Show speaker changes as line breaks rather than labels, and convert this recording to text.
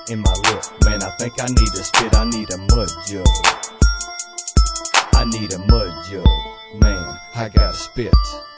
in my lip. Man, I think I need to spit, I need a mud jug. I need a mud jug. Man, I gotta spit.